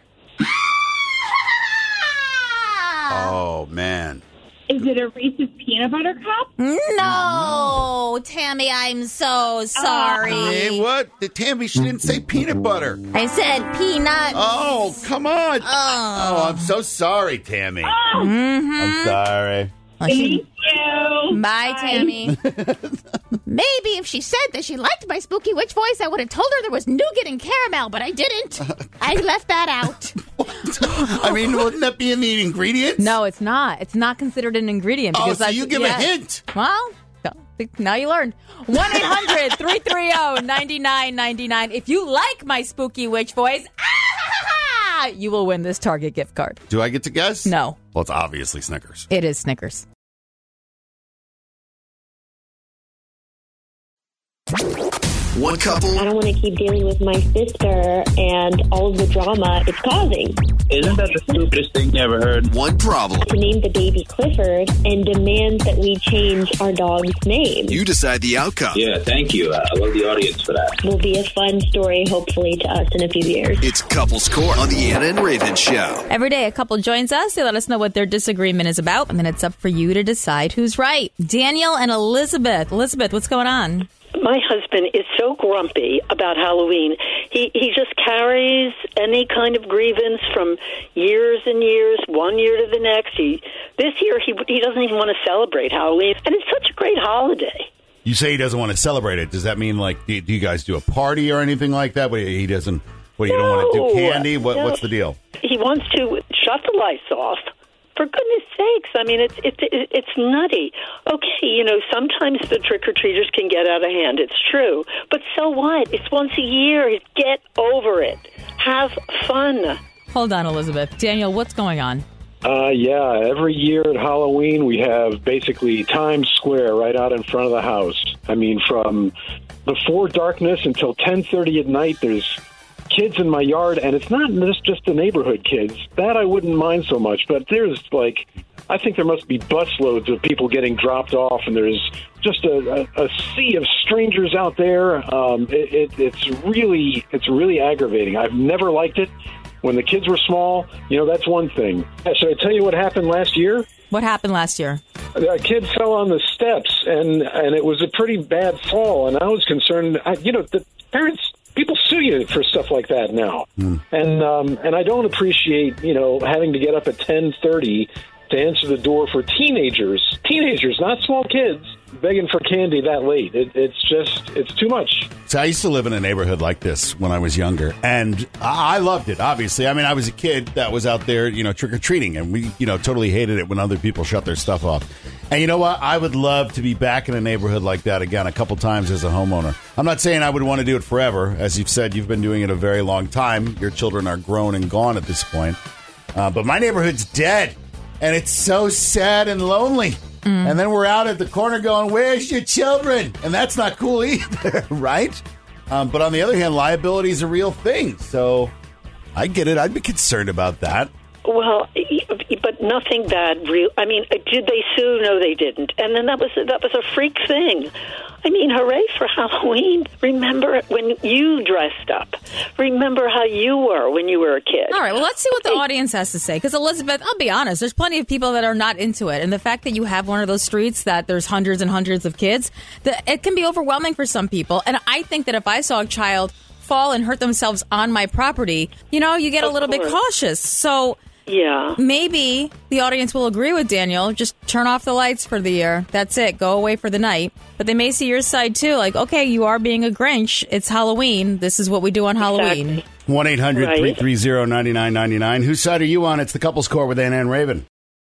Oh, man. Is it a Reese's peanut butter cup? No, Tammy, I'm so sorry. Hey, what? The Tammy, she didn't say peanut butter. I said peanuts. Oh, come on. Oh, Oh, I'm so sorry, Tammy. Mhm. I'm sorry. Well, she- Thank you. Bye, Tammy. Maybe if she said that she liked my spooky witch voice, I would have told her there was nougat and caramel, but I didn't. I left that out. I mean, wouldn't that be in the ingredients? No, it's not. It's not considered an ingredient. Oh, Because so that's- you give yeah. a hint. Well, now you learned. one eight hundred three three zero nine nine nine nine. If you like my spooky witch voice, ah, you will win this Target gift card. Do I get to guess? No. Well, it's obviously Snickers. It is Snickers. One couple. I don't want to keep dealing with my sister and all of the drama it's causing. Isn't that the stupidest thing you ever heard? One problem. To name the baby Clifford and demand that we change our dog's name. You decide the outcome. Yeah, thank you. I love the audience for that. Will be a fun story, hopefully, to us in a few years. It's Couples Court on the Anna and Raven Show. Every day, a couple joins us. They let us know what their disagreement is about, and then it's up for you to decide who's right. Daniel and Elizabeth. Elizabeth, what's going on? My husband is so grumpy about Halloween. He he just carries any kind of grievance from years and years, one year to the next. He this year he he doesn't even want to celebrate Halloween, and it's such a great holiday. You say he doesn't want to celebrate it. Does that mean, like, do, do you guys do a party or anything like that? What, he doesn't. What, you don't want to do No, candy? What, no. What's the deal? He wants to shut the lights off. For goodness sakes, I mean, it's it's it's nutty. Okay, you know, sometimes the trick-or-treaters can get out of hand. It's true. But so what? It's once a year. Get over it. Have fun. Hold on, Elizabeth. Daniel, what's going on? Uh, yeah, every year at Halloween we have basically Times Square right out in front of the house. I mean, from before darkness until ten thirty at night, there's kids in my yard, and it's not just, just the neighborhood kids. That I wouldn't mind so much, but there's, like, I think there must be busloads of people getting dropped off, and there's just a, a, a sea of strangers out there. Um, it, it, it's really, it's really aggravating. I've never liked it. When the kids were small, you know, that's one thing. Should I tell you what happened last year? What happened last year? A kid fell on the steps, and, and it was a pretty bad fall, and I was concerned. I, you know, the parents... People sue you for stuff like that now, mm. and um, and I don't appreciate, you know, having to get up at ten thirty to answer the door for teenagers, teenagers, not small kids, begging for candy that late. It, it's just, it's too much. So I used to live in a neighborhood like this when I was younger, and I loved it, obviously. I mean, I was a kid that was out there, you know, trick-or-treating, and we, you know, totally hated it when other people shut their stuff off. And you know what? I would love to be back in a neighborhood like that again a couple times as a homeowner. I'm not saying I would want to do it forever. As you've said, you've been doing it a very long time. Your children are grown and gone at this point. Uh, but my neighborhood's dead, and it's so sad and lonely. Mm. And then we're out at the corner going, where's your children? And that's not cool either, right? Um, but on the other hand, liability is a real thing. So I get it. I'd be concerned about that. Well, but nothing bad. Real. I mean, did they sue? No, they didn't. And then that was that was a freak thing. I mean, hooray for Halloween! Remember when you dressed up. Remember how you were when you were a kid. All right. Well, let's see what the audience has to say. Because Elizabeth, I'll be honest. There's plenty of people that are not into it, and the fact that you have one of those streets that there's hundreds and hundreds of kids, that it can be overwhelming for some people. And I think that if I saw a child fall and hurt themselves on my property, you know, you get a little bit cautious. So. Yeah. Maybe the audience will agree with Daniel. Just turn off the lights for the year. That's it. Go away for the night. But they may see your side, too. Like, okay, you are being a Grinch. It's Halloween. This is what we do on Halloween. Exactly. one eight hundred three three zero nine nine nine nine. Whose side are you on? It's the Couples Court with Anna and Raven.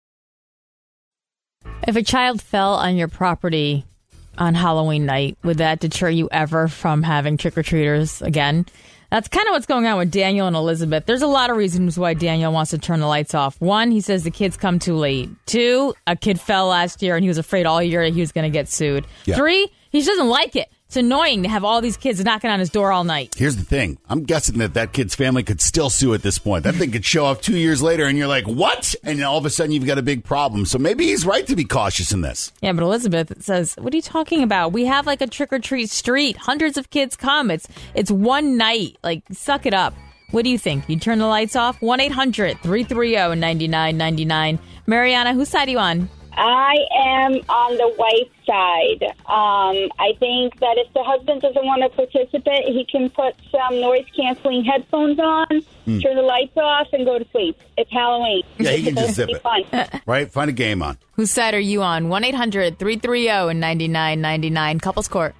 If a child fell on your property on Halloween night, would that deter you ever from having trick-or-treaters again? That's kind of what's going on with Daniel and Elizabeth. There's a lot of reasons why Daniel wants to turn the lights off. One, he says the kids come too late. Two, a kid fell last year and he was afraid all year that he was going to get sued. Yeah. Three, he just doesn't like it. It's annoying to have all these kids knocking on his door all night. Here's the thing. I'm guessing that that kid's family could still sue at this point. That thing could show up two years later and you're like, what? And all of a sudden you've got a big problem. So maybe he's right to be cautious in this. Yeah, but Elizabeth says, what are you talking about? We have like a trick-or-treat street. Hundreds of kids come. It's it's one night. Like, suck it up. What do you think? You turn the lights off? one eight hundred three three zero nine nine nine nine. Mariana, whose side are you on? I am on the wife's side. Um, I think that if the husband doesn't want to participate, he can put some noise-canceling headphones on, Mm. turn the lights off, and go to sleep. It's Halloween. Yeah, he can just zip Be it. fun. Right? Find a game on. Whose side are you on? one eight hundred three three zero nine nine nine nine. Couples Court.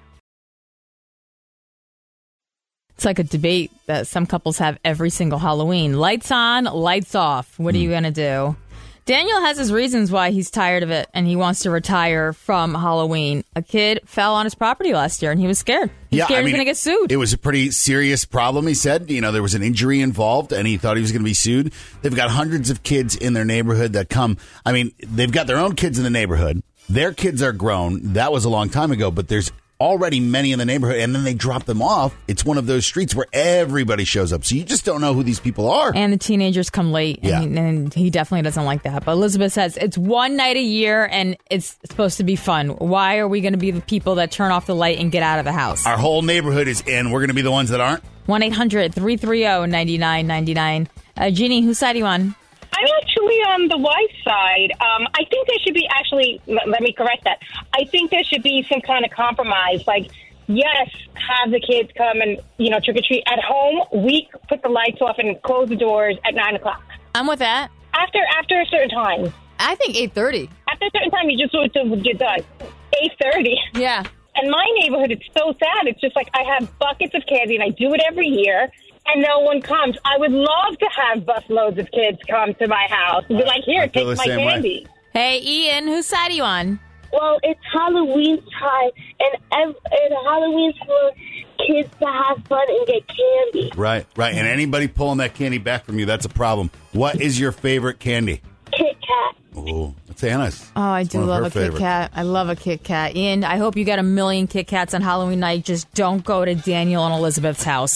It's like a debate that some couples have every single Halloween. Lights on, lights off. What are you going to do? Daniel has his reasons why he's tired of it and he wants to retire from Halloween. A kid fell on his property last year and he was scared. He's Yeah, scared I he's mean, going to get sued. It was a pretty serious problem, he said. You know, there was an injury involved, and he thought he was going to be sued. They've got hundreds of kids in their neighborhood that come. I mean, they've got their own kids in the neighborhood. Their kids are grown. That was a long time ago, but there's already many in the neighborhood, and then they drop them off. It's one of those streets where everybody shows up, so you just don't know who these people are. And the teenagers come late, and, Yeah. he, and he definitely doesn't like that. But Elizabeth says it's one night a year, and it's supposed to be fun. Why are we going to be the people that turn off the light and get out of the house? Our whole neighborhood is in. We're going to be the ones that aren't. one eight hundred three three zero nine nine nine nine. Uh, Jeannie, whose side are you on? I'm actually on the wife's side. Um, I think there should be actually, let, let me correct that. I think there should be some kind of compromise. Like, yes, have the kids come and, you know, trick-or-treat at home. We put the lights off and close the doors at nine o'clock. I'm with that. After after a certain time. I think eight thirty. After a certain time, you just want to get done. eight thirty. Yeah. And my neighborhood, it's so sad. It's just like I have buckets of candy, and I do it every year. And no one comes. I would love to have busloads of kids come to my house and be like, here, take my candy. Hey, Ian, whose side are you on? Well, it's Halloween time, and, ev- and Halloween's for kids to have fun and get candy. Right, right. And anybody pulling that candy back from you, that's a problem. What is your favorite candy? Kit Kat. Oh, that's Anna's. Oh, I It's do one of love her a Kit favorites. Kat. I love a Kit Kat. Ian, I hope you get a million Kit Kats on Halloween night. Just don't go to Daniel and Elizabeth's house.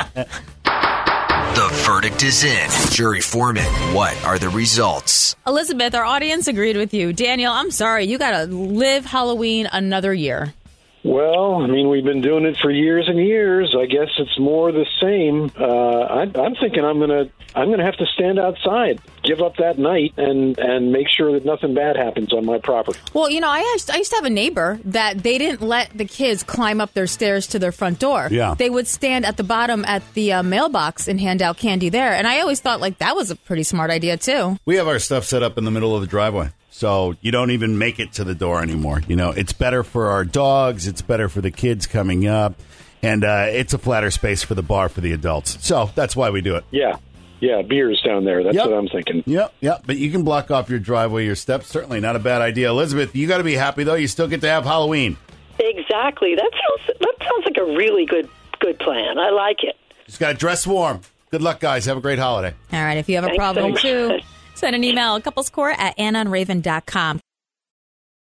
The verdict is in. Jury foreman, what are the results? Elizabeth, our audience agreed with you. Daniel, I'm sorry. You got to live Halloween another year. Well, I mean, we've been doing it for years and years. I guess it's more the same. Uh, I, I'm thinking I'm gonna I'm gonna have to stand outside, give up that night, and and make sure that nothing bad happens on my property. Well, you know, I used, I used to have a neighbor that they didn't let the kids climb up their stairs to their front door. Yeah. They would stand at the bottom at the uh, mailbox and hand out candy there. And I always thought, like, that was a pretty smart idea, too. We have our stuff set up in the middle of the driveway. So you don't even make it to the door anymore. You know, it's better for our dogs. It's better for the kids coming up. And uh, it's a flatter space for the bar for the adults. So that's why we do it. Yeah. Yeah, beers down there. That's Yep. what I'm thinking. Yep, yep. But you can block off your driveway, your steps. Certainly not a bad idea. Elizabeth, you got to be happy, though. You still get to have Halloween. Exactly. That sounds that sounds like a really good good plan. I like it. Just got to dress warm. Good luck, guys. Have a great holiday. All right. If you have a Thanks problem, so too, much. send an email, couplescore at anna and raven dot com.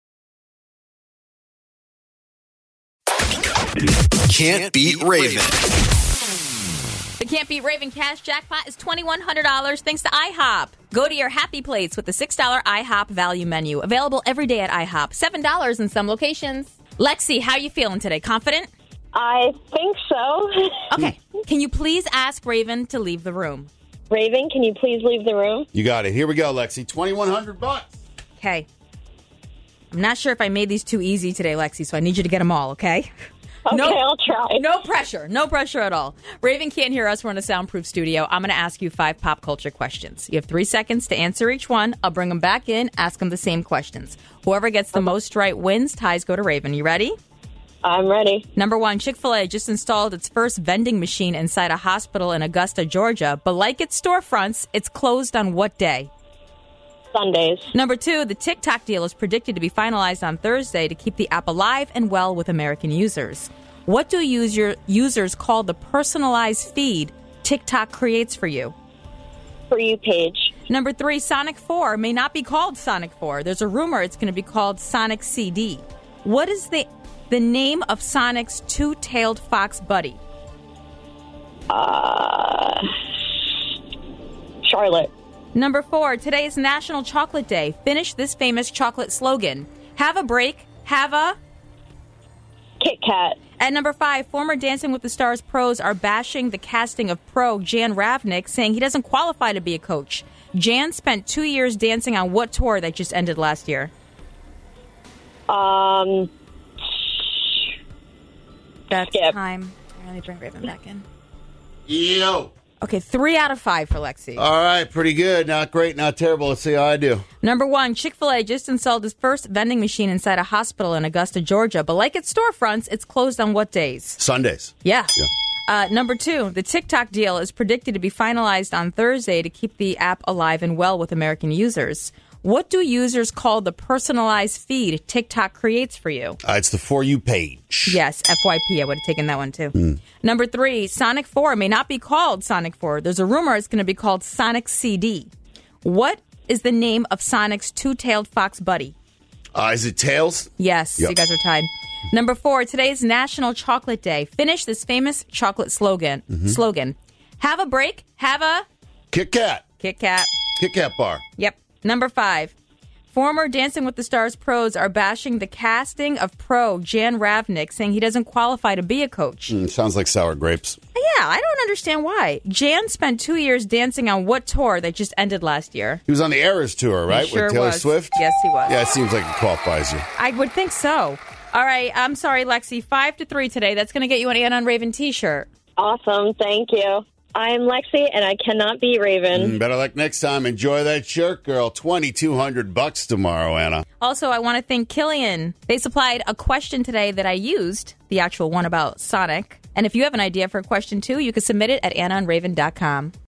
Can't Beat Raven. The Can't Beat Raven cash jackpot is twenty-one hundred dollars thanks to IHOP. Go to your Happy Plates with the six dollars IHOP value menu. Available every day at IHOP. seven dollars in some locations. Lexi, how are you feeling today? Confident? I think so. Okay. Can you please ask Raven to leave the room? Raven, can you please leave the room? You got it. Here we go, Lexi. twenty-one hundred bucks. Okay. I'm not sure if I made these too easy today, Lexi, so I need you to get them all, okay? Okay, no, I'll try. No pressure. No pressure at all. Raven can't hear us. We're in a soundproof studio. I'm going to ask you five pop culture questions. You have three seconds to answer each one. I'll bring them back in, ask them the same questions. Whoever gets the most right wins. Ties go to Raven. You ready? I'm ready. Number one, Chick-fil-A just installed its first vending machine inside a hospital in Augusta, Georgia. But like its storefronts, it's closed on what day? Sundays. Number two, the TikTok deal is predicted to be finalized on Thursday to keep the app alive and well with American users. What do user, users call the personalized feed TikTok creates for you? For you page. Number three, Sonic four may not be called Sonic four. There's a rumor it's going to be called Sonic C D. What is the the name of Sonic's two-tailed fox buddy? Uh, Charlotte. Number four, today is National Chocolate Day. Finish this famous chocolate slogan. Have a break. Have a... Kit Kat. At number five, former Dancing with the Stars pros are bashing the casting of pro Jan Ravnik, saying he doesn't qualify to be a coach. Jan spent two years dancing on what tour that just ended last year? Um... That's Skip. time. Let me bring Raven back in. Yo. Okay, three out of five for Lexi. All right, pretty good. Not great, not terrible. Let's see how I do. Number one, Chick-fil-A just installed its first vending machine inside a hospital in Augusta, Georgia. But like its storefronts, it's closed on what days? Sundays. Yeah. Yeah. Uh, number two, the TikTok deal is predicted to be finalized on Thursday to keep the app alive and well with American users. What do users call the personalized feed TikTok creates for you? Uh, it's the For You page. Yes, F Y P. I would have taken that one, too. Mm. Number three, Sonic four may not be called Sonic four. There's a rumor it's going to be called Sonic C D. What is the name of Sonic's two-tailed fox buddy? Uh, is it Tails? Yes, Yep. you guys are tied. Number four, today is National Chocolate Day. Finish this famous chocolate slogan. Mhm. Slogan. Have a break. Have a... Kit Kat. Kit Kat. Kit Kat bar. Yep. Number five. Former Dancing with the Stars pros are bashing the casting of pro Jan Ravnik, saying he doesn't qualify to be a coach. Mm, sounds like sour grapes. Yeah, I don't understand why. Jan spent two years dancing on what tour that just ended last year? He was on the Eras tour, right? He sure With Taylor was. Swift? Yes, he was. Yeah, it seems like it qualifies you. I would think so. All right, I'm sorry, Lexi. Five to three today. That's going to get you an Anna and Raven t-shirt. Awesome. Thank you. I'm Lexi, and I cannot beat Raven. Mm, better luck next time. Enjoy that shirt, girl. twenty-two hundred bucks tomorrow, Anna. Also, I want to thank Killian. They supplied a question today that I used, the actual one about Sonic. And if you have an idea for a question, too, you can submit it at anna and raven dot com.